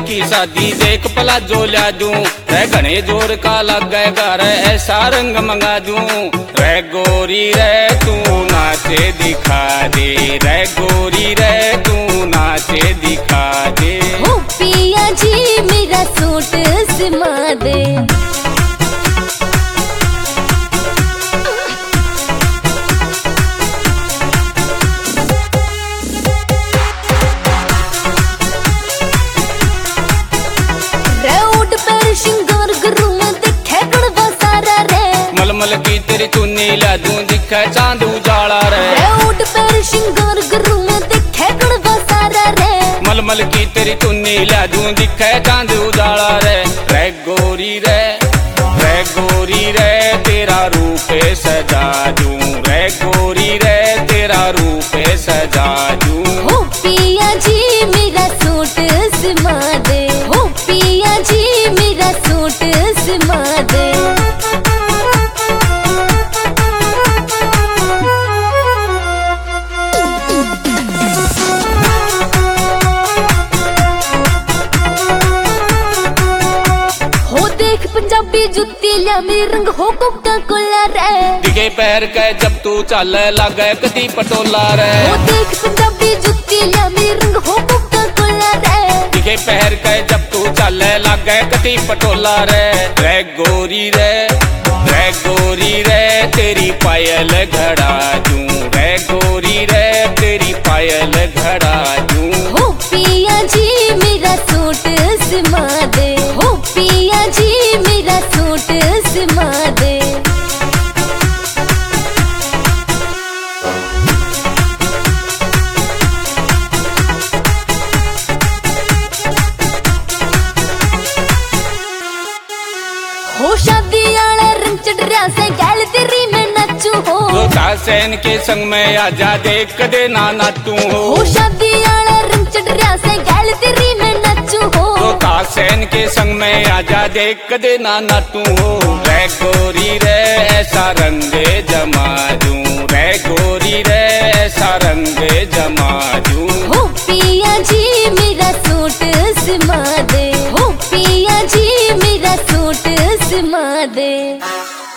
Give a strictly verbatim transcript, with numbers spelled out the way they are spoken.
की शादी देख पला जो ला दूं, रे घने जोर का लगेगा रे ऐसा रंग मंगा दूं। रे गोरी रे तू नाचे दिखा दे, रे गोरी रे तू नाचे दिखा दे। ओ पिया जी मेरा सूट सिमा दे। मलमल की तेरी चुन्नी ला दूं दिखे चांद उजाला रे। उठ पर श्रृंगार करूं मैं दिखे गड़बा सारा रे। मलमल की तेरी चुन्नी ला दूं दिखे चांद उजाला रे। रे गोरी रे रे गोरी रे तेरा रूप सजा दूं, रे गोरी रे तेरा रूप सजा दूं। हो पिया जी मेरा सूट सिमा दे, हो पिया जी मेरा सूट सिमा दे। पंजाबी जुत्ती लिया मेरी रंग हो कोका कोला रे। दिखे पैर के जब तू चल लगे कदी पटोला रे। ओ देख पंजाबी जुत्ती लिया मेरी रंग हो कोका कोला रे। दिखे पैर के जब तू चल लगे कदी पटोला रे। रे गोरी रे रे गोरी रे तेरी पायल घड़ा दूं, रे गोरी रे तेरी पायल घड़ा दूं। हो पिया जी मेरा सूट सिमा दे, हो पिया जी मेरा सूट सिमा दे। हो शादी आला रंग चढ़िया से गैल तेरी मैं नचू हो। तो सैन के संग में आजा देख दे ना नाचू हो। हो शादी आला रंग चढ़िया से गैल तेरी मैं नचू हो। तो सैन के संग में आजा देख दे ना नाचू हो। रे गोरी रे ऐसा रंग जमा दूं, रे गोरी रे ऐसा रंग जमा दूं। हो पिया जी मेरा सूट सिमा दे, हो पिया जी मेरा सूट सिमा दे।